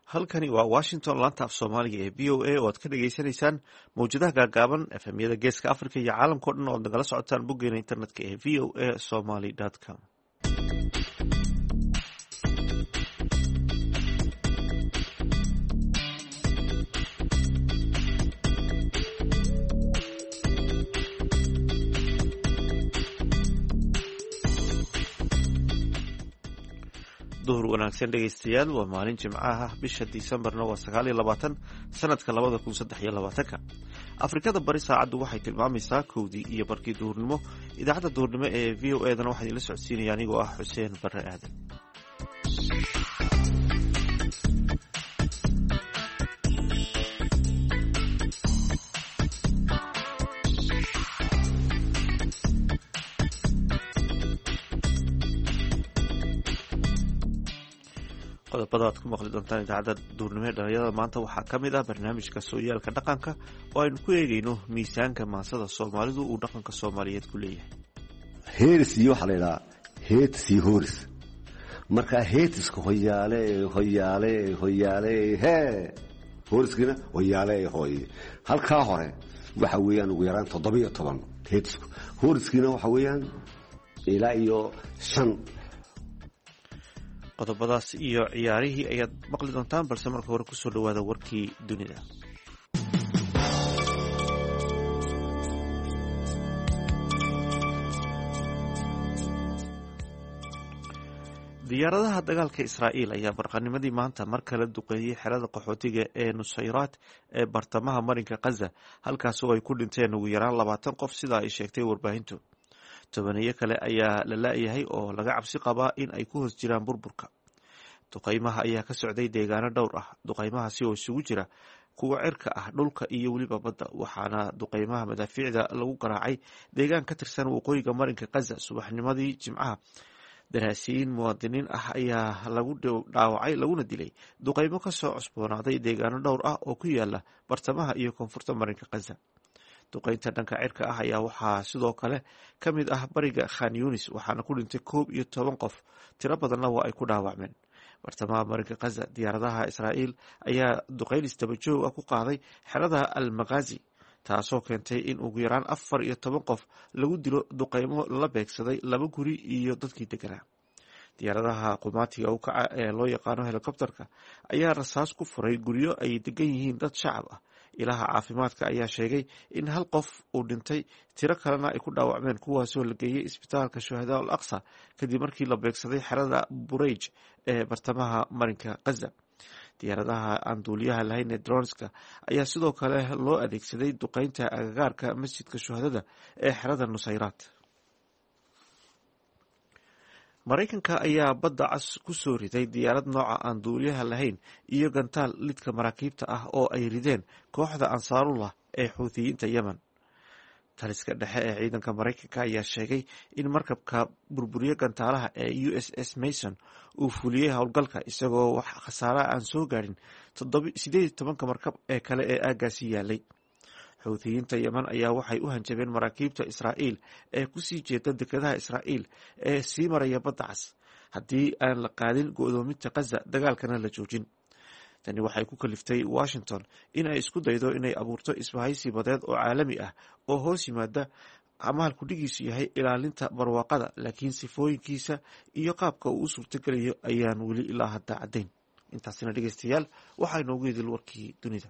halkani waa Washington laanta af Soomaaliga ee VOA oo aad ka dhageysanaysaan mawjadaha gaagaaban FM-yada Geeska Afrika iyo caalamka oo dhan oo nagala socotaan boggeena internetka ee voasomali.com. duhur wanaagsan dhegeystayaal waa maalin jimco ah bisha Disembarna waa 29 sanadka 2023 Afrikada bari saacadu waxay tilmaamaysaa 1:00 iyo barkii duhurnimo idaacada duhurnimo ee VOA-dana waxaa idin la socodsiinaya anigoo ah Xuseen Barre Aadan. qodobada aad ku maqli doontaan idaacadda duurnimo ee dhalinyarada maanta waxaa ka mid ah barnaamijka sooyaalka dhaqanka oo aynu ku eegayno miisaanka maansada Soomaalidu uu dhaqanka Soomaaliyeed ku leeyahay. heeris iyo waxa la yiraahdaa heetis iyo hooris marka heetiska hoyaale he hooriskina hoyaale hoy halka hore waxa weeyaan ugu yaraan 17 heetisku hooriskina waxa weeyaan ilaa iyo 5 qodobadaas iyo ciyaarihii ayaad maqli doontaan balse marka hore kusoo dhawaada warkii dunida. diyaaradaha dagaalka Israa'iil ayaa barqanimadii maanta mar kale duqeeyay xerada qaxootiga ee Nusayraat ee bartamaha marinka Gaza halkaas oo ay ku dhinteen ugu yaraan 20 qof sida ay sheegtay warbaahintu. tobaniyo kale ayaa la laayahay oo laga cabsi qabaa in ay ku hoos jiraan burburka. duqeymaha ayaa ka socday deegaano dhowr ah duqeymahaasi oo isugu jira kuwa cirka ah dhulka iyo weliba badda waxaana duqeymaha madaafiicda lagu garaacay deegaan ka tirsan waqooyiga marinka Gaza subaxnimadii Jimcaha. daraasiin muwaadiniin ah ayaa lagu dhaawacay laguna dilay duqeymo ka soo cusboonaaday deegaano dhowr ah oo ku yaala bartamaha iyo koonfurta marinka Gaza. duqeynta dhanka cirka ah ayaa waxaa sidoo kale ka mid ah bariga Khan Yunis waxaana ku dhintay 11 qof tiro badanna waa ay ku dhaawacmeen. bartamaha marinka Gaza diyaaradaha Israa'iil ayaa duqeyn istaba joog ah ku qaaday xerada Al-Maghazi taasoo keentay in ugu yaraan 14 qof lagu dilo duqeymo la beegsaday 2 guri iyo dadkii deganaa. diyaaradaha qumaatiga u kaca ee loo yaqaano helikobtarka ayaa rasaas ku furay guryo ay degan yihiin dad shacab ah. ilaha caafimaadka ayaa sheegay in 1 qof uu dhintay tiro kalena ay ku dhaawacmeen kuwaasoo la geeyay isbitaalka Shuhadaa al-Aqsa kadib markii la beegsaday xerada Burayj ee bartamaha marinka Gaza. diyaaradaha aan duuliyaha lahayn ee droneska ayaa sidoo kale loo adeegsaday duqeynta agagaarka masjidka Shuhadada ee xerada Nusayraat. Mareykanka ayaa badda cas ku soo riday diyaarad nooca aan duuliyaha lahayn iyo gantaal lidka maraakiibta ah oo ay rideen kooxda Ansaarullah ee Xuuthiyiinta Yemen. taliska dhexe ee ciidanka Mareykanka ayaa sheegay in markabka burburiye gantaalaha ee USS Mason uu fuliyay howlgalka isagoo wax khasaare aan soo gaarin 18 markab ee kale ee aagaasi yaalay. Xuuthiyiinta Yemen ayaa waxay u hanjabeen maraakiibta Israa'iil ee ku sii jeeda dekedaha Israa'iil ee sii maraya badda cas haddii aan la qaadin go'doominta Gaza dagaalkana la joojin. tani waxay ku kaliftay Washington in ay isku daydo inay abuurto isbahaysi badeed oo caalami ah oo hoos yimaada amaal ku dhigiisu yahay ilaalinta barwaaqada laakiin sifooyinkiisa iyo qaabka uu u suurtagelayo ayaan weli ilaa hadda caddayn. intaasina dhegeystayaal waxaa inoogu idil warkii dunida.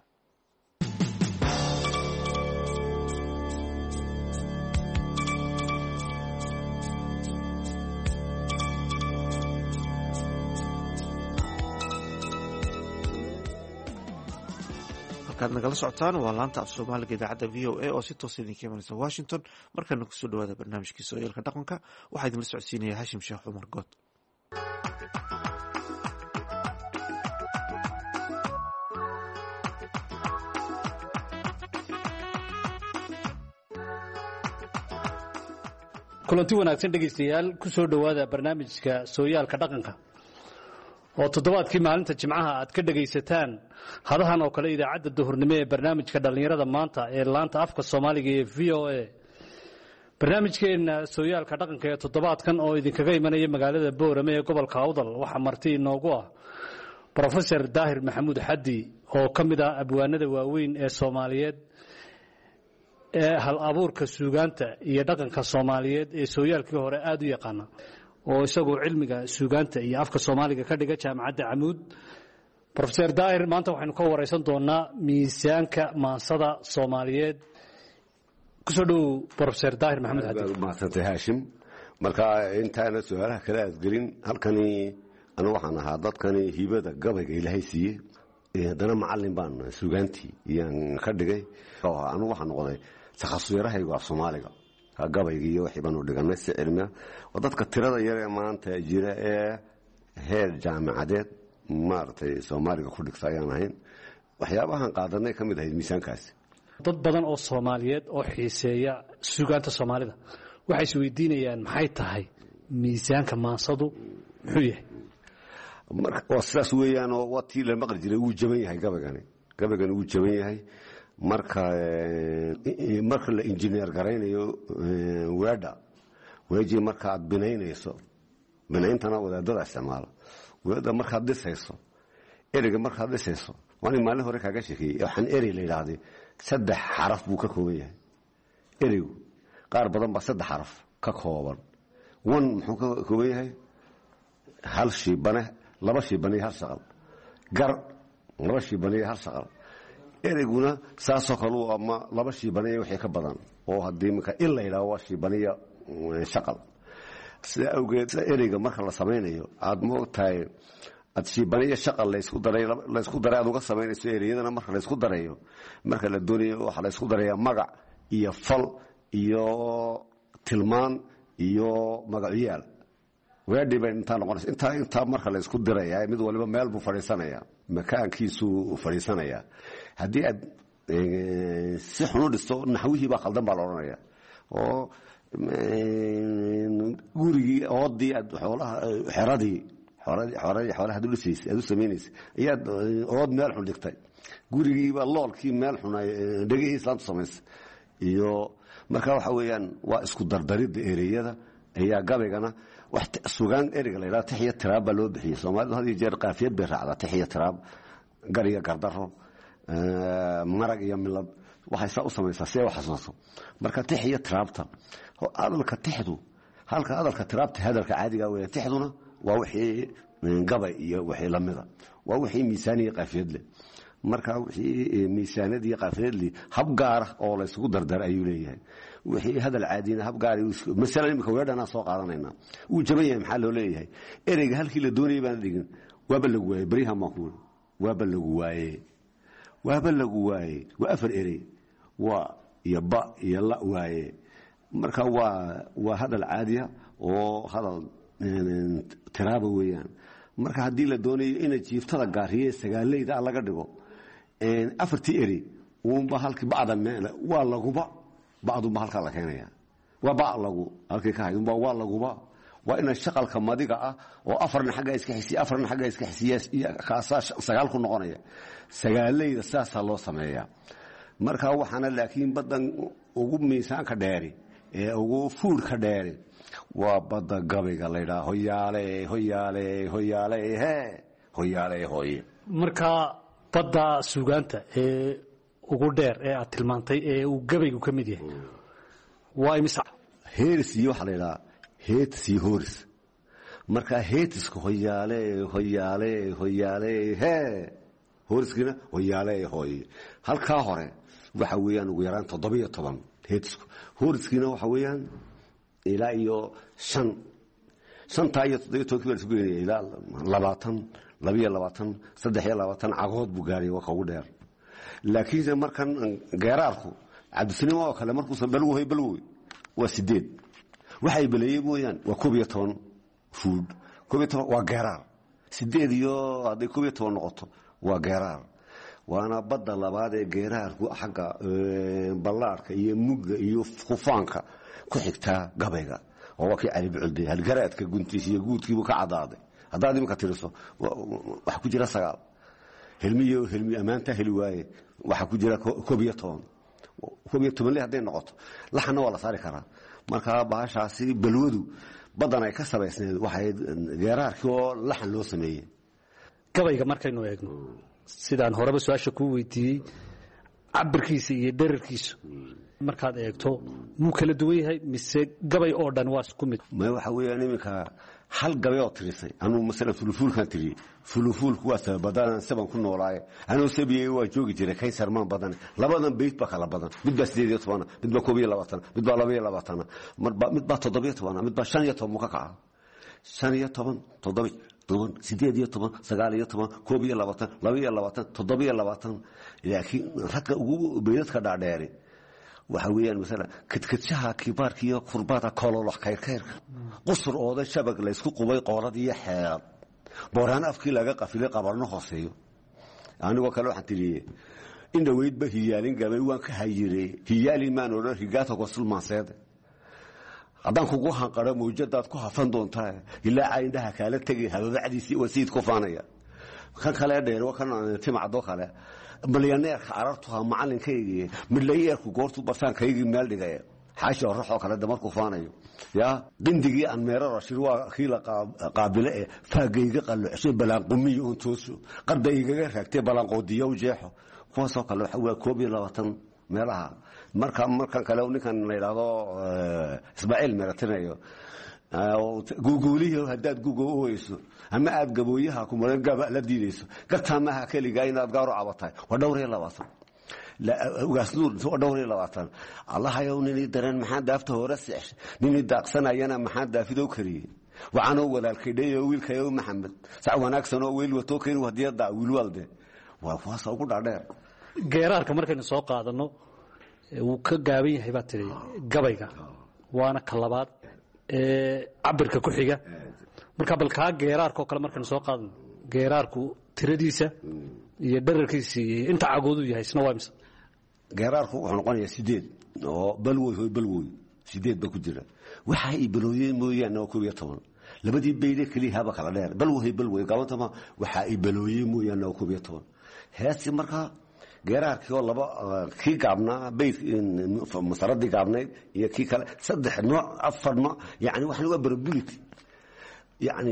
markaad nagala socotaan waa laanta af Soomaaliga idaacadda VOA oo si toos idinka imanaysa Washington. markana kusoo dhawaada barnaamijkii sooyaalka dhaqanka waxaa idinla socodsiinaya Hashim Sheekh Cumar Good. kulanti wanaagsan dhegeystayaal kusoo dhawaada barnaamijka sooyaalka dhaqanka oo toddobaadkii maalinta Jimcaha aad ka dhageysataan hadahan oo kale idaacadda duhurnimo ee barnaamijka dhalinyarada maanta ee laanta afka Soomaaliga ee VOA. barnaamijkeena sooyaalka dhaqanka ee toddobaadkan oo idinkaga imanaya magaalada Boorame ee gobolka Awdal waxa marti inoogu ah Professor Daahir Maxamuud Xaddi oo ka mid ah abwaanada waaweyn ee Soomaaliyeed ee hal abuurka suugaanta iyo dhaqanka Soomaaliyeed ee sooyaalkii hore aad u yaqaan oo isagoo cilmiga suugaanta iyo afka Soomaaliga ka dhiga jaamacadda Camuud. Professor Daahir maanta waxaanu ka wareysan doonaa miisaanka maansada Soomaaliyeed. ku soo dhow Professor Daahir Maxamuud Xaddi. maasante Haashim, marka intaana su'aalaha kala asgelin halkani anu waxaan ahaa dadkani hibada gabayga Ilaahay siiyay dana macallin baan suugaantii iyaan ka dhigay anu waxaan noqday takhasusyarahayga af Soomaaliga gabayga iyo wixii baan u dhiganay si cilmi ah oo dadka tirada yar ee maanta jira ee heer jaamacadeed maartay Soomaaliga ku dhigtayaan ahayn waxyaabahan qaadanay kamid ahayd miisaankaasi. dad badan oo Soomaaliyeed oo xiiseeya suugaanta Soomaalida waxay is weydiinayaan maxay tahay miisaanka maansadu muxuu yahay. marka sidaas weeyaan oo watii la maqal jiray uu jaban yahay gabaygan uu jaban yahay marka la engineer garaynayo weeji marka aad binaynayso binaintana wadaadada isticmaala wadaadda markaad dhisayso ereyga markaad dhisayso waan maalin hore kaaga sheekeeyay waxaan erey la yiraahday 3 xaraf buu ka kooban yahay ereygu qaar badan ba 3 xaraf ka kooban wan muxuu ka kooban yahay hal shay bana laba shay bana hal shaqal gar laba shay bana hal shaqal ereyguna saasoo kale ama laba shay bana wixii ka badan oo hadii marka illa ilaa waa shay bana shaqal sida awgeed ereyga marka la sameeyo aad moogtahay aad shay bana shaqal la isku daray aad uga sameynayso ereyadana marka la isku darayo marka la doonayo waxa la isku darayaa magac iyo fal iyo tilmaan iyo magaciyaal weedhi bay inta noqonaysa inta marka la isku dirayaa mid waliba meel buu fadhiisanaya makaankiisu fadhiisanaya hadii aad si xun u dhisto naxwihii baa qaldan baa la oranaya oo gurigii oodii aad xoolaha xeradii xoolaha dulisaysa aad u sameynaysa ayaad ood meel xun dhigtay gurigii baa loolkii meel xun ay dhagihiisa aad sameysay iyo marka waxa weeyaan waa isku dardaridda ereyada ayaa gabaygana wax suugaan ereyga la yiraahdo taxiya tiraab baa loo bixiyay Soomaalidu hadii jeer qaafiyad bay raacdaa taxiya tiraab gariga gardaro marag iyo milad waxay saa u sameeysaa si wax xasuuso marka taxiya tiraabta oo adalka tixdu halka adalka tiraabta hadalka caadiga weeyaan tixduna waa wixii gabay iyo wixii lamida waa wixii miisaaniye qaafiyad leh marka wixii miisaanadii qaafiyad leh hab gaar ah oo la isugu dardar ayuu leeyahay wixii hadal caadiina hab gaar ah mesela imika weedhana soo qaadanayna uu jaban yahay maxaa loo leeyahay ereyga halkii la doonayay baan dhigin waaba lagu waayay bariha maquul waaba lagu waayay waa afar erey waa iyo ba iyo la waayay marka waa hadal caadi ah oo hadal tiraaba weeyaan marka hadii la doonayo in jiiftada gaariye sagaaleyda laga dhigo afartii eri uunba halkii bacda meel waa laguba bacdu ma halka la keenaya waa baa lagu halkii ka hayun waa laguba waa in shaqalka madiga ah oo afarna xagga iska xisiya afarna xagga iska xisiya kaasa sagaal ku noqonaya sagaaleyda saasa loo sameeyaa marka waxana laakiin badan ugu miisaanka dheeri ee ugu fuul ka dheeri waa bada gabayga la yiraahdo hoyaale hooye marka bada suugaanta ee ugu dheer ee aad tilmaantay ee uu gabaygu ka mid yahay waa imisa heeris iyo waxa la yiraahdo heetis iyo hooris marka heetiska hoyaale hooriskina hoyaale hooye halka hore waxa weeyaan ugu yaraan 17 heetisku hooriskina waxa weeyaan ilaa iyo 5 taayad 17 ilaa 20 23 cagood buu gaaray waa ugu dheer laakiin markan geeraarku cabdisinimo oo kale markuu balway waa 8 waxay baleeyay mooyaan waa 12 food 12 waa geeraar 8 iyo haday 12 noqoto waa geeraar waana badda labaad ee geeraarku xagga ballaarka iyo mugga iyo qufaanka ku xigtaa gabayga oo waa kii cali bucday hal garaadka guntiisa iyo guudkiibu ka cadaaday haddaad imika tiriso wax ku jira 9 helmi amaanta heli waaye waxa ku jira 12 haday noqoto laxna waa la saari karaa marka baashaasi balwadu badan ay ka sabaysneed waxay geeraarkii oo laxan loo sameeyay gabayga markaynu eegno sidaan horeba su-aasha kuu weydiiyey cabirkiisa iyo dherarkiisu markaad eegto muu kala duwan yahay mise gabay oo dhan waa isku mid ma waxa weeyaan iminka hal gabay oo tirisay anuu masalan fulufuulkan tiriyey fulufuulku waa sababadaan saban ku noolaaye anuu sabiyey waa joogi jiray kayn sarmaan badan labadan bayt baa kala badan mid baa 18 mid baa 21 mid baa 22 mid baa 17 mid baa 15 mu ka kaca 15 7 18 19 laakiin ragga ugu beedadka dhaadheeri waxa weeyaan mesela kadkadsaha kibaarkiyo qurbada kololox kayrkayrka qusur ooda shabag la isku qubay qoorad iyo xeer booraan afkii laga qafilay qabarno hooseeyo anigoo kale waxaan tiriyay in dhaweyd ba hiyaalin gabay waan ka hayirey hiyaalin maan oo rigaata qosul maaseed haddaan kugu hanqaro mawjadaad ku hafan doontaa ilaa cayndaha kaala tegay hababacdiisii wasiid ku faanaya kan kale dheer waa kan timacdo kale milyaneerka arartuha macalinkaygii midlayeerku goortu bartaankaygii meel dhigay xaashi ruuxoo kale damarku faanayo ya dindigii aan meeraro shirwaa kii la qaabile ee faagayga qallucshay balaanqumiyo un tooso qardaygaga raagtay balaanqoodiyo jeexo kuwaasoo kale waxa waa 22 meelaha markan kale ninkan la yiraahdo Ismaaciil meeratinayo guuguuliyo hadaad guugo ooyso ama aad gabooyaha ku maran gaba la diidayso gartaamaha kaliga inaad gaaro cabatay waa dhowr iyo 20 la ugaasnuur soo dhowr iyo 20 allah ayow nini dareen maxaa daafta hore seex nini daaqsanayana maxaa daafidow kariyay waxaan oo walaalkeeyo wiilkayo Maxamed sac wanaagsan oo wiil wato keen wadiyada wiil walde waa faas ugu dhaadheer geeraarka markaynu soo qaadano uu ka gaaban yahay baa tiri gabayga waana kalabaad cabirka ku xiga marka bal ka geeraarka kale markaynu soo qaadano geeraarku tiradiisa iyo dherarkiisa inta cagoodu yahay isna waa imsa geeraarku wuxuu noqonayaa 8 oo balwooy 8 ba ku jira waxa ay balooyeen mooyaan oo 12 labadii beeyde kaliya haba kala dheer balwooy gabantama waxa ay balooyeen mooyaan oo 12 heesi marka geeraarkii oo laba kii gaabnaa bayt masaradii gaabnayd iyo kii kale saddex nooc afar nooc yani waxa lagu barability yani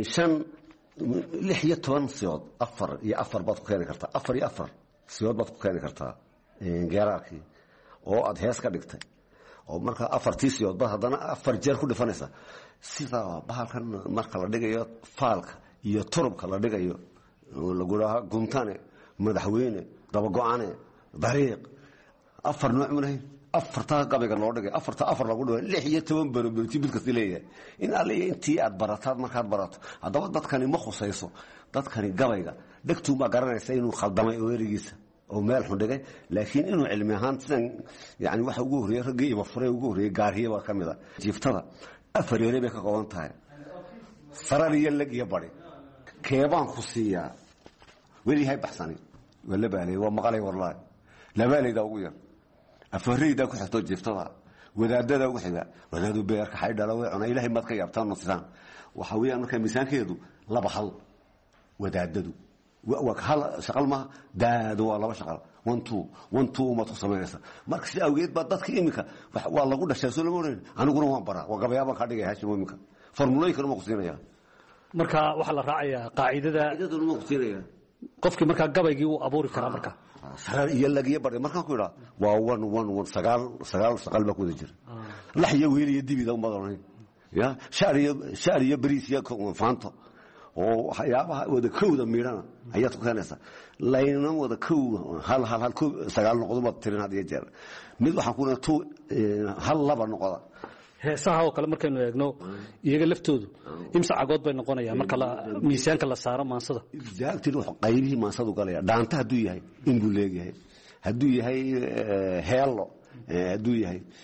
16 siyood afar iyo afar baad ku keeni kartaa afar iyo afar siyood baad ku keeni kartaa geeraarkii oo aad hees ka dhigtay oo marka afartii siyood baad haddana afar jeer ku dhifanaysa sida bahalkan marka la dhigayo faalka iyo turubka la dhigayo lagu dhaha guntane madaxweyne daba go'aane dariiq afar nooc mulay afarta gabayga loo dhigay afarta afar lagu dhaw 16 barbarti bilkasi leeyahay in alle intii aad barataad markaad barato hadaba dadkani ma khusayso dadkani gabayga dhagtu ma garanaysa inuu khaldamay oo erigiisa oo meel xun dhigay laakiin inuu cilmi ahaan sidan yani waxa ugu horeeyay ragii iba furay ugu horeeyay gaariye kamida jiiftada afar yare bay ka qowan tahay sarariya lag iyo bari keebaan ku siiyaa weli hay baxsani wala baalay waa maqalay wallahi labaaleyda ugu yar afareyda ku xirto jiiftada wadaadada ugu xiga wadaadu beerka xaydhala way cunay ilaahay mad ka yaabtaan nusaan waxa weeyaan marka miisaankeedu laba hal wadaadadu waa hal shaqal ma daad waa laba shaqal 1 2 ma ku sameeyaysa marka si awgeed ba dadka imika waa lagu dhashay soo lama oran aniguna waan bara waa gabayaba ka dhigay haashimo imika formulooyinka ma ku siinaya marka waxa la raacayaa qaacidada ma ku siinaya qofkii marka gabaygii uu abuuri kara marka sarar iyo lagiye bari marka ku ira waa 1 sagaal ba ku jira laxiyo wiil iyo dibida u madoonay ya shaariyo bariis iyo faanto oo waxyaabaha wada kowda miirana ayaad ku keenaysaa layna wada kow hal sagaal noqdo ma tirin hadiye jeer mid waxa ku hal laba noqoda heesaha oo kale markaynu eegno iyaga laftoodu imsa cagood bay noqonayaan marka la miisaanka la saaro maansada jaagtii wax qaybihi maansadu galaya dhaanta haduu yahay in buu leeyahay haduu yahay heelo haduu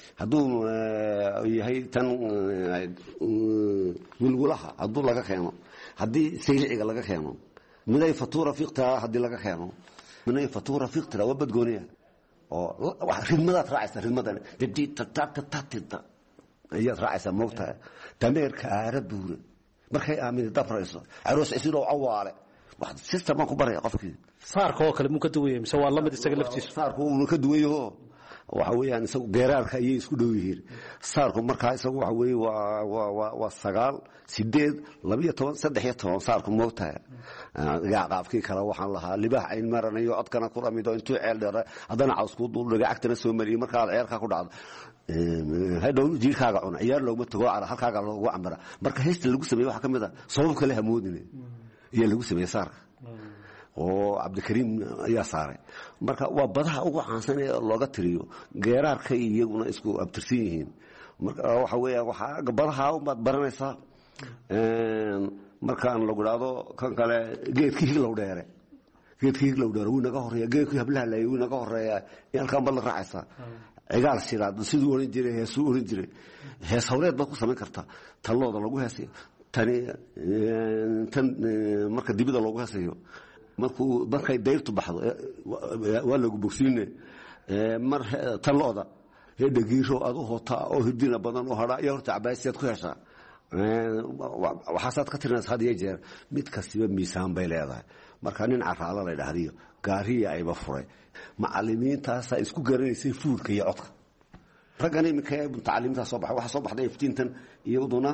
yahay tan wilgulaha haduu laga keeno hadii sayliga laga keeno miday fatuura fiqta hadii laga keeno miday fatuura fiqta waa badgooniya oo wax ridmada raacaysa ridmada dibti tatatata ayaad raacaysa moogta tameerka aarabuure markay aamin dabrayso aroos isiro awaale wax system ku baray qofkii saarka oo kale mu ka duwayay mise waa lamid isaga laftiisu saarku uu ka duwayo waxa weeyaan isagu geeraarka ayay isku dhow yihiin saarku markaa isagu waxa weeye waa 9 8 12 13 saarku moogtahay qaafkii kale waxaan lahaa libaax ay maranayo codkana ku ramido intuu ceel dheer hadana cawsku dul dhaga agtana soo mariyay markaa ceelka ku dhacdo hadhow jiirkaaga cuna ciyaar looma tago halkaaga loogu camara marka heesta lagu sameeyo waxa kamid ah sabab kale hamoodine iyo lagu sameeyo saarka oo Cabdikariim ayaa saaray marka waa badaha ugu caansan ee looga tiriyo geeraarka iyaguna isku abtirsan yihiin marka waxa weeye waxa badaha uma baranaysaa markaan lagu dhaado kan kale geedkii loo dheere wuu naga horeeya geedkii hablaha la wuu naga horeeya halkaan bal raacaysa cigaal sidaad sidoo oran jiray heesuu oran jiray hees hawleed ba ku sameyn kartaa talooda lagu heesay tan marka dibida loogu heesayo markay dayrtu baxdo waa lagu bogsiine mar talooda heedagiiro aad u hota oo hidina badan oo hada iyo horta cabaasiyad ku hesha waxaad ka tirnaa had iyo jeer mid kastiba miisaan bay leedahay marka nin caraala la dhaariyo gaariya ayba furay macallimiintaas ay isku garanaysan fuulka iyo codka ragani imika mutacalimiinta soo baxay waxa soo baxday iftiintan iyaduna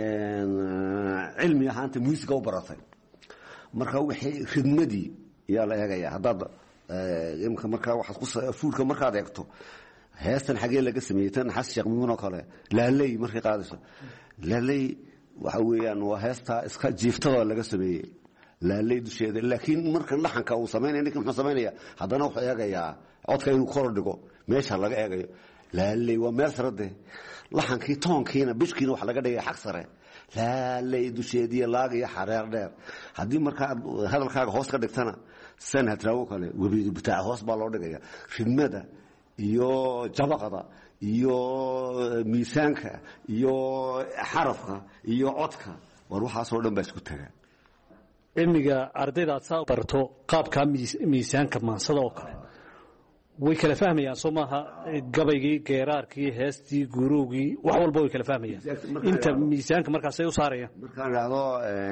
cilmi ahaanta muusiga u baratay marka wixii khidmadii yaa la eegaya hadda imka marka waxa ku fuulka markaad eegto heestan xagee laga sameeyay tan xas sheekh muuno kale laalay markii qaadayso laalay waxa weeyaan waa heesta iska jiiftada laga sameeyay laalay dusheeda laakiin marka laxanka uu sameeyay ninka muxuu sameeyaa hadana wuxuu eegayaa codka inuu kor dhigo meesha laga eegayo laalay waa meel sarade laxankii toonkiina bishkiina wax laga dhigay xaq sare laalay dusheedii laag iyo xareer dheer hadii marka hadalkaaga hoos ka dhigtana sanad raawo kale webiga bitaa hoos baa loo dhigaya khidmada iyo jabaqada iyo miisaanka iyo xarafka iyo codka war waxa soo dhan ba isku tagaa cilmiga ardayda aad soo barto qaabka miisaanka maansada oo kale way kala fahmayaan Soomaha gabaygii geeraarkii heestii guurowgii wax walba way kala fahmayaan inta miisaanka markaas ay u saarayaan markaan raado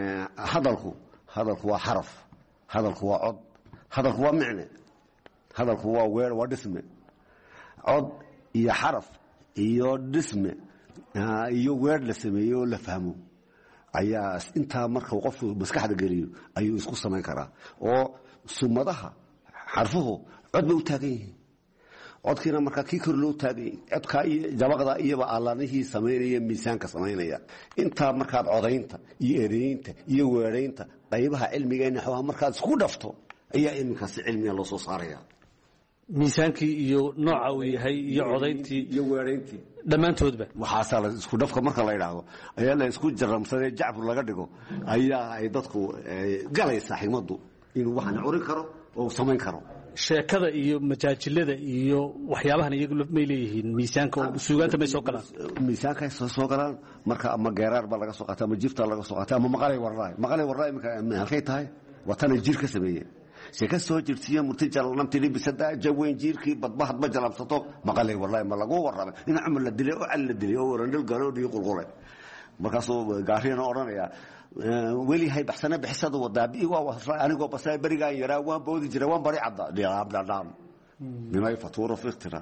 hadalku waa xaraf hadalku waa cod hadalku waa macne hadalku waa weer waa dhisme cod iyo xaraf iyo dhisme iyo weer la sameeyo la fahmo ayaa inta marka qofku maskaxda geliyo ayuu isku sameyn karaa oo sumadaha xarfuhu cod bay u taagan yihiin codkiina marka kii kor loo taagay codka iyo jabaqda iyo baalanihii sameynaya miisaanka sameynaya inta markaad codaynta iyo ereynta iyo weereynta qaybaha cilmigeena xawaa markaad isku dhafto ayaa iminkaasi cilmiga loo soo saaraya miisaankii iyo nooca uu yahay iyo codayntii iyo weereyntii dhamaantoodba waxaasa la isku dhafka marka la yiraahdo ayaa la isku jaramsaday jacbur laga dhigo ayaa ay dadku galaysa xigmadu inuu waxaan curin karo oo sameyn karo sheekada iyo majaajilada iyo waxyaabahan iyagu ma leeyihiin miisaanka oo suugaanta may soo galaan miisaanka soo galaan marka ama geeraar ba laga soo qaataa ama jifta laga soo qaataa ama maqalay warraay marka halkay tahay watana jiir ka sameeyay sheeka soo jirtiya murtijal namtili bisada jaweyn jiirkii badbahad ma jalabsato maqalay warraay ma lagu warramay in amal la dilay oo al la dilay oo randil garoodii qulqulay markaasoo gaariyana oranaya weli hay baxsana bixisada wadaabi waa anigoo basay bariga yaraa waan boodi jiray waan bari cadda dhilaabdhaan nimay fatuuro fiqtira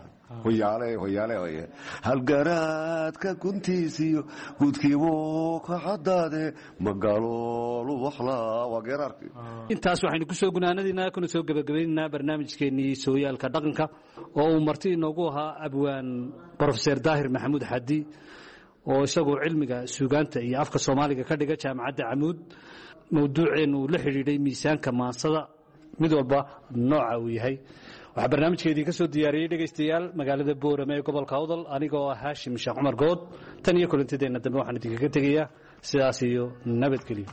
hoyaale hal garaadka kuntiisiyo gudkiibo ka xadaade magaloolu waxla waa geeraarkii intaas waxaynu ku soo gunaanadina kuna soo gabagabeynaa barnaamijkeenii sooyaalka dhaqanka oo uu marti inoogu ahaa abwaan professor Daahir Maxamuud Xadi oo isagoo cilmiga suugaanta iyo afka Soomaaliga ka dhiga jaamacadda Camuud mawduuceenu la xiriiray miisaanka maansada mid walba nooca uu yahay waxa barnaamijkeedii ka soo diyaariyay dhageystayaal magaalada Boorame ee gobolka Awdal anigoo ah Haashim Sheekh Cumar Good tan iyo kulantadeena dambe waxaan idinkaga tegayaa sidaas iyo nabadgelyo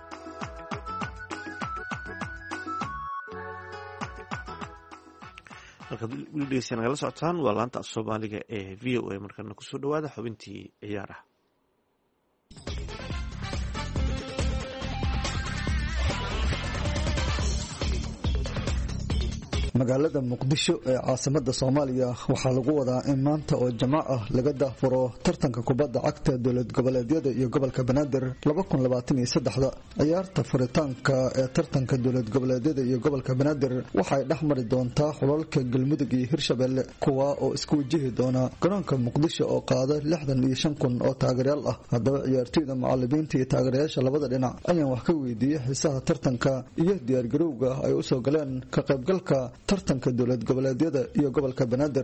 halkaad dhegeystayaal nagala socotaan waa laanta Soomaaliga ee VOA markana ku soo dhawaada xubintii ciyaaraha magaalada muqdisho ee caasimada Soomaaliya waxaa lagu wadaa in maanta oo Jimco ah laga daahfuro tartanka kubadda cagta dowlad goboleedyada iyo gobolka Banaadir 2023 ciyaarta furitaanka ee tartanka dowlad goboleedyada iyo gobolka Banaadir waxay dhaxmari doontaa xulalka Galmudug iyo Hirshabelle kuwa oo isku wajihi doona garoonka Muqdisho oo qaada 65,000 oo taageerayaal ah haddaba ciyaartoyda macallimiinta iyo taageerayaasha labada dhinac ayaan wax ka weydiiyay xiisaha tartanka iyo diyaar garowga ay u soo galeen ka qaybgalka tartanka dowlad goboleedyada iyo gobolka Banaadir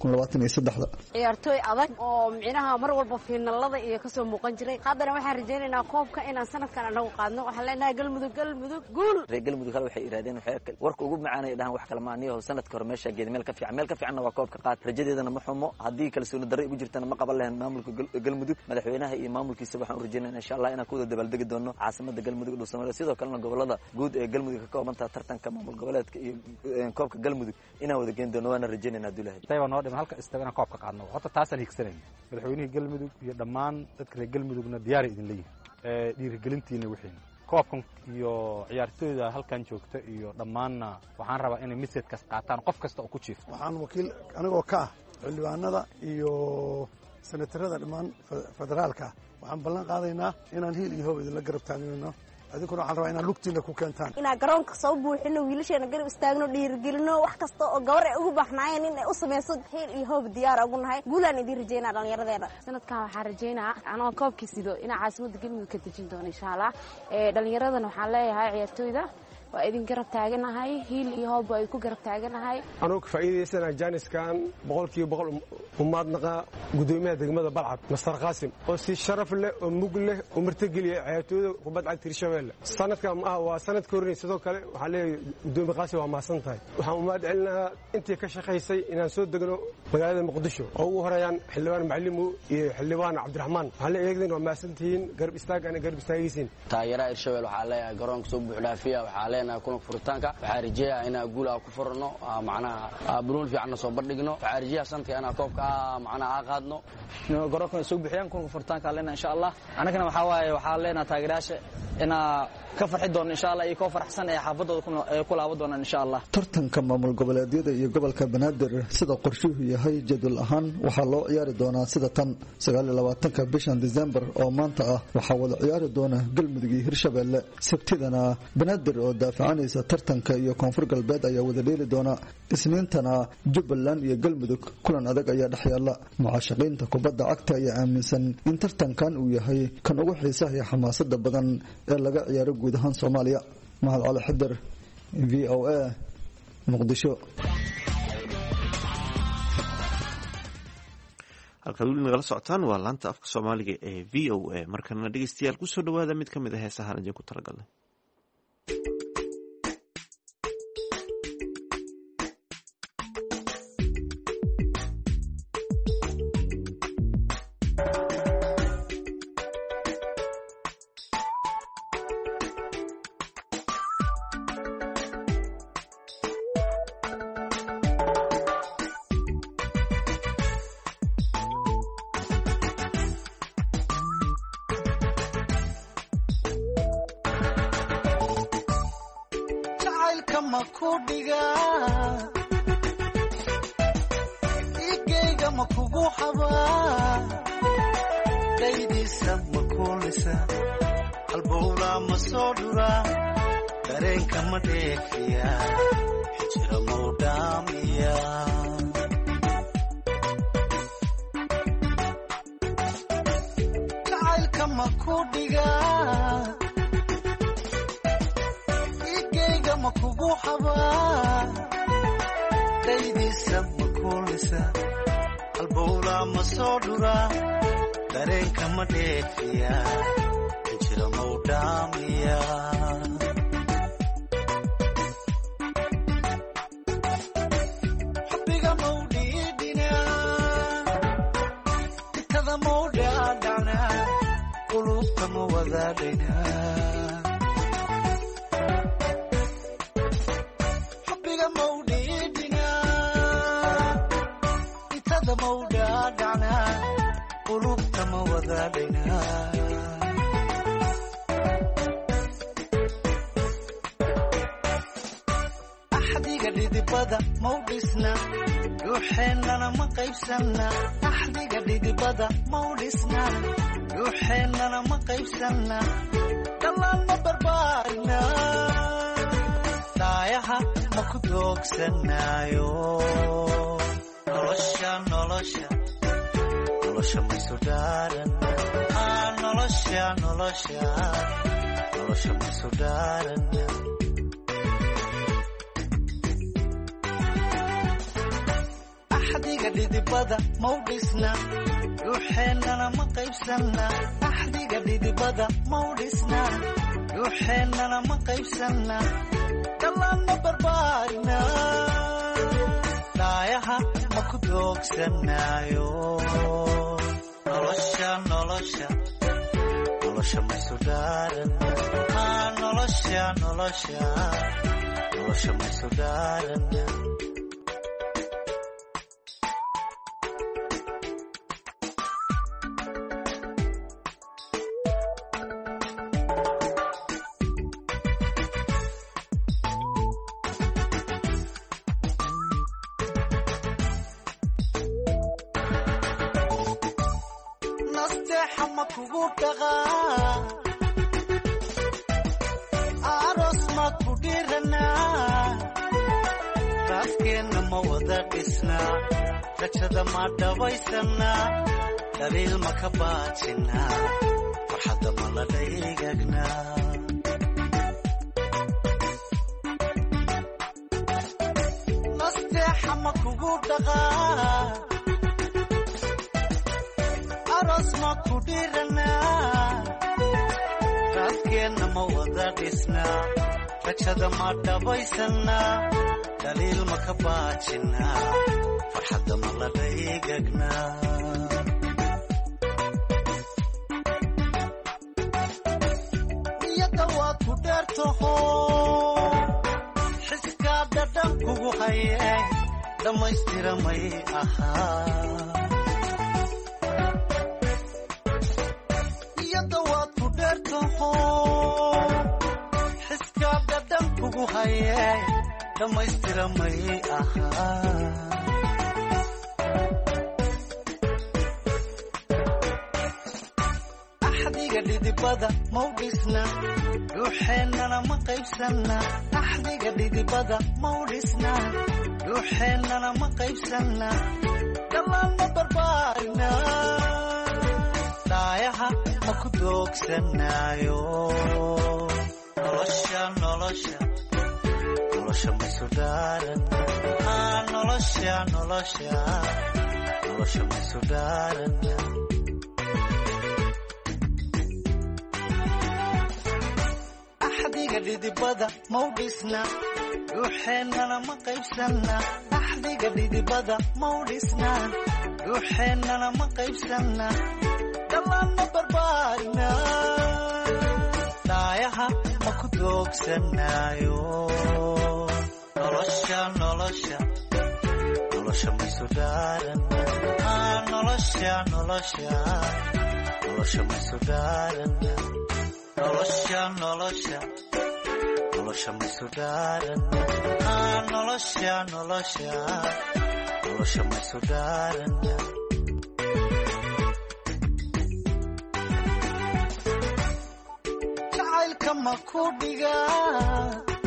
2023 ciyaartoy adag oo micnaha mar walba fiinalada iyo ka soo muuqan jiray haddana waxaan rajaynaynaa koobka inaan sanadkan anagu qaadno waxaan leenahay Galmudug guul Galmudug hal waxay iraadeen warka ugu macaan ay dhahan wax kala maaniyo sanadka hore meesha geed meel ka fiican waa koobka qaad rajadeedana ma xumo hadii kalsooni darro ugu jirtana ma qaban lahayn maamulka Galmudug madaxweynaha iyo maamulkiisa waxaan u rajaynaynaa insha Allah inaan ku wada dabaaldegi doono caasimada Galmudug dhul Soomaaliya sidoo kalena gobolada guud ee Galmudug ka koobantaa tartanka maamul goboleedka iyo koobka Galmudug inaan wada geen doono waana rajaynaynaa Duulahay tayba noo dhim halka istagana koobka qaadno horta taasaan higsanay madaxweynaha Galmudug iyo dhammaan dadka reer Galmudugna diyaar idin leeyahay dhiirigelintiina wixii koobkan iyo ciyaartoyda halkan joogta iyo dhammaanna waxaan rabaa inay message-kaas qaataan qof kasta oo ku jiifto waxaan wakiil anigoo ka ah xildhibaanada iyo senatarada dhammaan federaalka waxaan ballan qaadaynaa inaan hiil iyo hoob idinla garab taagnayno adinkuna waxaan rabaa inaad lugtiina ku keentaan inaan garoonka soo buuxino wiilasheena garab istaagno dhiirigelino wax kasta oo gabar ay ugu baaxnaayeen in ay u samayso hiil iyo hoob diyaar ugu nahay guulaan idin rajaynaa dhallinyaradeena sanadkan waxaan rajaynaa anoo koobkii sido inaan caasimada Galmudug ka dejin doono insha Allah dhallinyaradana waxaan leeyahay ciyaartoyda waa idin garab taaganahay hiil iyo hoob ay ku garab taaganahay anoo ka faa'iideysana jaaniskan 100% umaadnaqa gudoomiyaha degmada Balcad Mastar Qaasim oo si sharaf leh oo mug leh oo martigeliya ciyaartooyda kubadda cagta Hirshabelle sanadkan waa sanad koornay sidoo kale waxa leeyahay gudoomiyaha Qaasim waa maasantahay waxaan u mahad celinayaa intii ka shaqeysay inaan soo degno magaalada Muqdisho oo ugu horeeyaan xildhibaan Macalimo iyo xildhibaan Cabdiraxmaan waxa la eegdeen waa maasantihiin garab istaagaysiin taageeraha Hirshabelle waxa leeyahay garoonka soo buuxdhaafiya waxa kuna furitaanka waxa rajeeyaa inaan guul ku furno macnaha buruun fiican soo bandhigno waxa rajeeyaa sanadka inaan koobka macnaha qaadno garoonka soo buuxiyaan kuna furitaanka leena insha Allah anagana waxa leena taageeraasha ina ka farxi doon insha Allah iyo ka farxsan ee xaafadooda ku laabo doona insha Allah tartanka maamul goboleedyada iyo gobolka Banaadir sida qorshuhu yahay jadwal ahaan waxa loo ciyaari doonaa sida tan 29 bishan December oo maanta ah waxa wada ciyaari doona Galmudug iyo Hirshabelle sabtidana Banaadir oo daafacanaysa tartanka iyo koonfur galbeed ayaa wada dheeli doona isniintana Jubbaland iyo Galmudug kulan adag ayaa dhaxyaala mucaashaqiinta kubadda cagta ayaa aaminsan in tartankan uu yahay kan ugu xiisaha iyo xamaasada badan ee laga ciyaaro guud ahaan Soomaaliya mahad cali xidar VOA Muqdisho halka weli nagala socotaan waa laanta afka Soomaaliga ee VOA markana dhageystayaal ku soo dhawaada mid ka mid ah heesahan aan ku talagalnay axdiga dhidibada mau dhisna ruuxeennana ma qaybsanna axdiga dhidibada mau dhisna ruuxeennana ma qaybsanna dhallaan ma barbaarina daayaha ma ku doogsanaayo nolosha nolosha nolosha maysu dhaaran nolosha nolosha nolosha maysu dhaaran axdiga dhidibada mau dhisna ruuxeennana ma qaybsanna axdiga dhidibada mau dhisna ruuxeennana ma qaybsanna dhallaan ma barbaarina daayaha ma ku doogsanaayo nolosha nolosha nolosha maysu dhaaran nolosha nolosha nolosha maysu dhaaran aroos ma ku dhiranaa raaskeenna ma wada dhisnaa rajada ma dhabaysanaa dhaliil ma ka baajinaa farxadda ma la dhaygagnaa nasteexa ma kugu dhaqaa aroos ma ku dhiranaa raaskeenna ma wada dhisnaa rajada ma dhabaysanaa dhaliil ma ka baajinaa farxadda ma la dhaygagnaa niyadda waad ku dheertaho xiskaa dhadhan kugu haye dhammaystira may ahaa xiskaa dhadhan kugu haye dhammaystira may ahaa axdiga dhidibada mau dhisna ruuxeennana ma qaybsanna axdiga dhidibada mau dhisna ruuxeennana ma qaybsanna dhallaan ma barbaarina daayaha ma ku doogsanaayo nolosha nolosha nolosha maysu dhaaran nolosha nolosha nolosha maysu dhaaran axdiga dhidibada mau dhisna ruuxeennana ma qaybsanna axdiga dhidibada mau dhisna ruuxeennana ma qaybsanna dhallaan ma barbaarina daayaha ma ku doogsanaayo nolosha nolosha nolosha maysu dhaaran nolosha nolosha nolosha maysu dhaaran nolosha nolosha nolosha maysu dhaaran nolosha nolosha nolosha maysu dhaaran ma ku dhigaa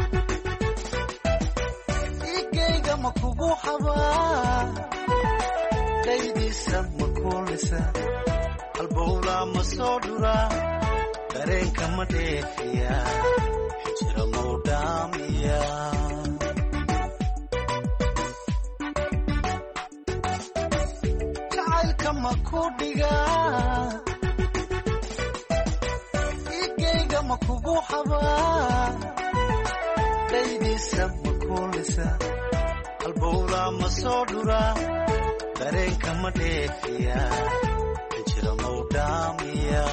igayga ma kugu xabaa daydiisa ma kuulisa halbowlaa ma soo dhuraa dareenka ma dheefiya xijira mau dhaamiya jacaylka ma ku dhigaa ma kugu xabaa daydiisa ma kuulisa halbowlaa ma soo dhuraa dareenka ma dheefiya xijira mau dhaamiya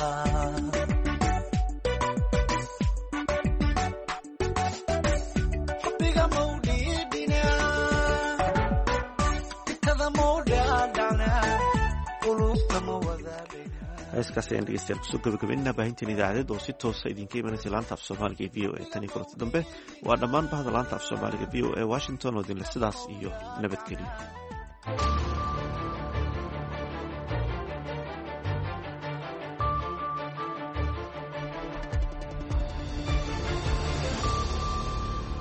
xubbiga mau dhiidhinaa ikada mau dhaadhacnaa qulubta ma wadaadhina heeskaas ayaan dhegeystayaal kusoo gabagabaynaa baahinteen idaacadeed oo si toosa idinka imanaysa laanta af soomaaliga ee v o a tan iyo kulanti dambe waa dhammaan bahda laanta af soomaaliga v o a washington oo idinle sidaas iyo nabadgelyo.